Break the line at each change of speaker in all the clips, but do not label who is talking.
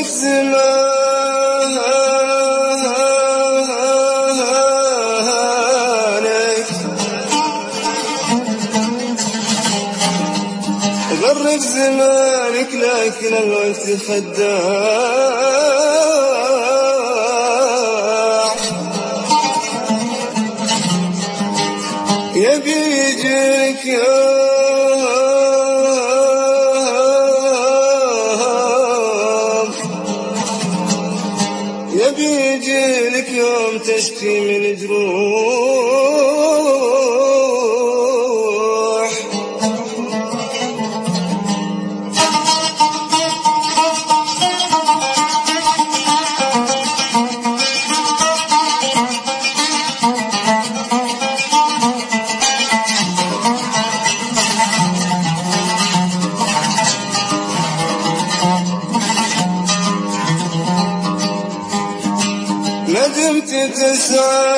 غرك زمانك غرك زمانك لكن الوقت خداع يبي يجيك يبي يجيلك يوم تشكي من جروح ندمت تسعى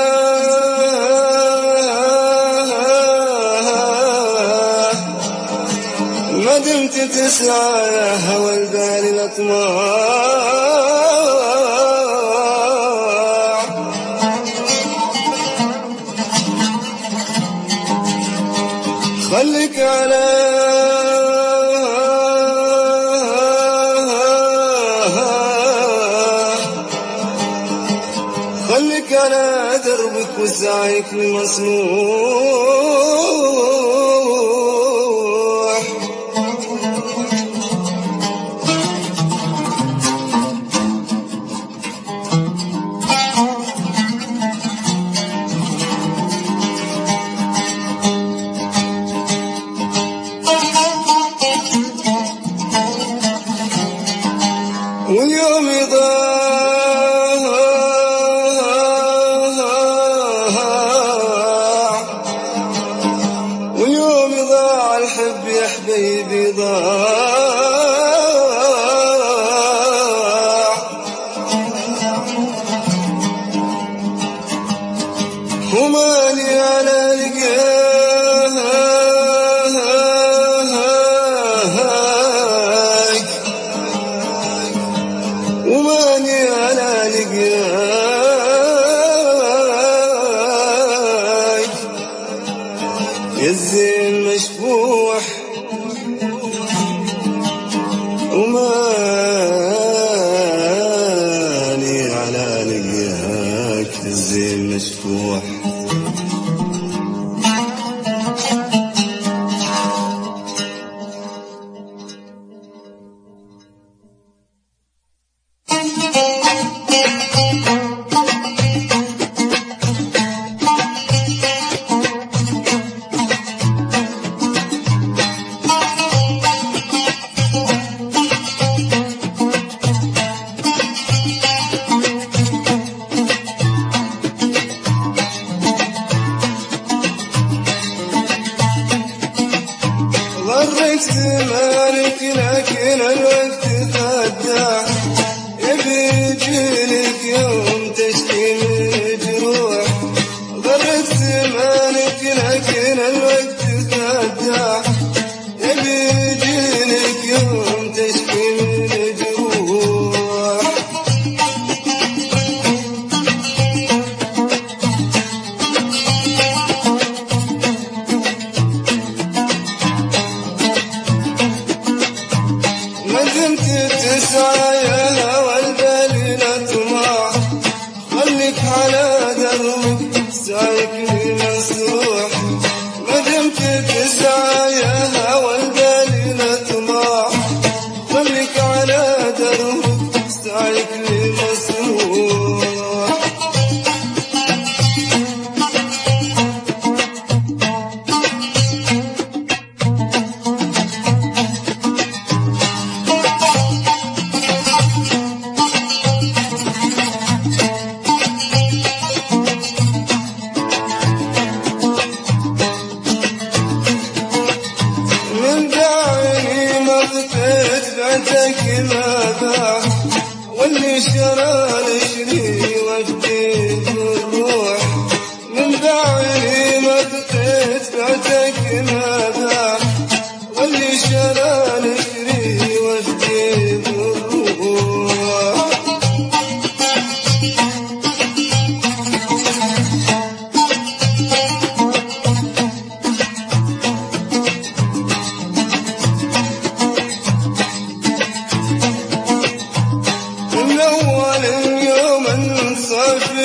ندمت تسعى يا هوى البال الأطماع خليك على خليك على دربك وسعيك المصلوح واليوم يضاع واليوم ضاع الحب يا حبيبي ضاع ومالي على لقاك ومالي على لقاك يا الزين مشفوح وماني على لقياك الزين مشفوح غرك زمانك لكن الوقت خداع يبي يجيلك يوم تشكي من جروح غرك زمانك لكن الوقت خداع يبي يجيلك يوم تشكي من جروح ندمت تسعى يا هوى البال الأطماع خليك على دربك سعيك مسروح ندمت تسعى يا هوى البال الأطماع خليك على دربك سعيك مسروح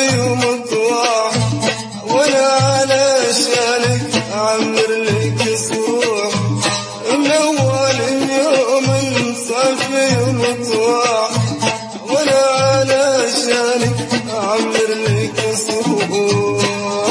صافي ومطواح، وانا علشانك اعمر لك صروح. من اول يوم صافي ومطواح، وانا علشانك اعمر لك صروح.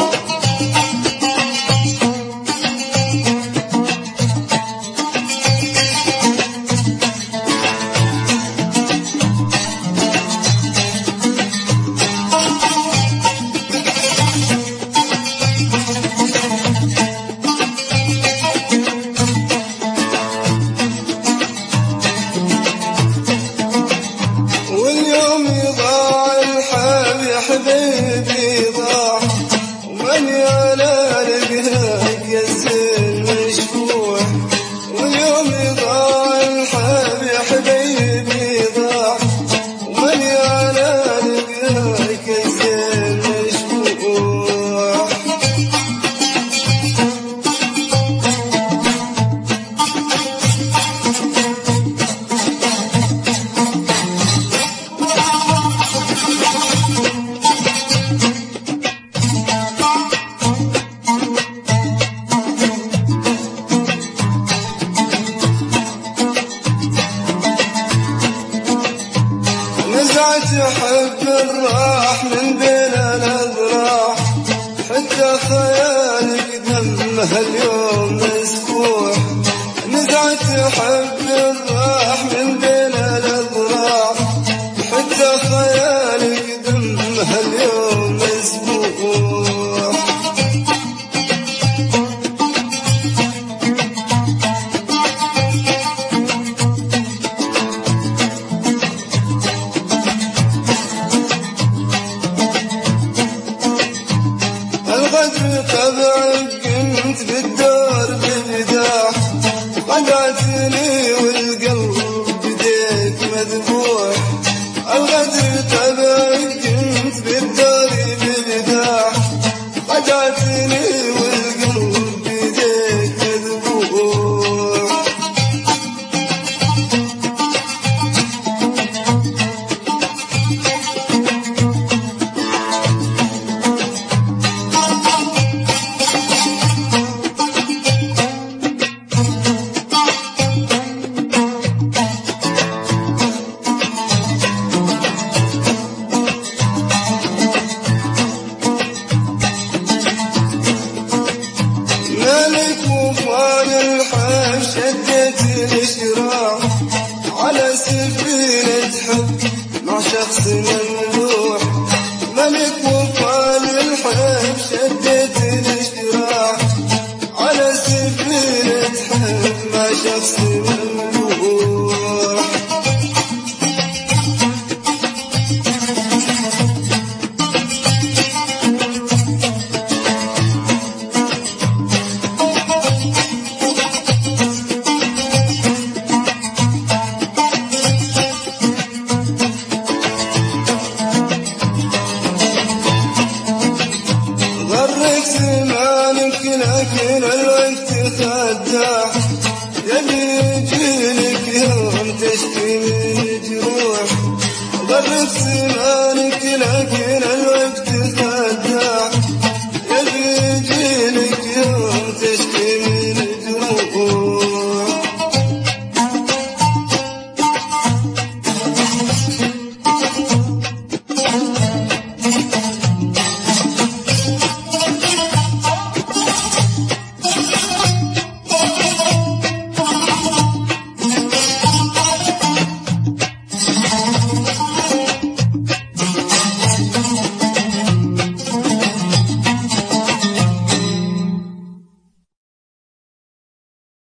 واليوم يضاع الحب يا حبيبي ضاع، ومن يانا لقاك يزين مشفوح. واليوم يضاع الحب يا حبيبي ضاع، ومن يانا لقاك يزين مشفوح. نزعت حب الراح من بين الأذراع، حتى خيالك دمها اليوم مسفوح. نزعت حب الراح من بين الأذراع، حتى خيالك دمها اليوم مسفوح. الغدر طبعك كنت بالدار ببداع، خدعتني والقلب بديك مذبوح. الغدر طبعك كنت بالدار ببداع، خدعتني والقلب بديك مذبوح. مالك وفان الحب شدت الاشراع، على سفينة حب مع شخص مملوح. ملك وفان الحب شدت الاشراع، على سفينة حب مع شخص مملوح. غرك زمانك لكن الوقت خداع، يبي يجيلك يوم تشكي من جروح. غرك زمانك لكن الوقت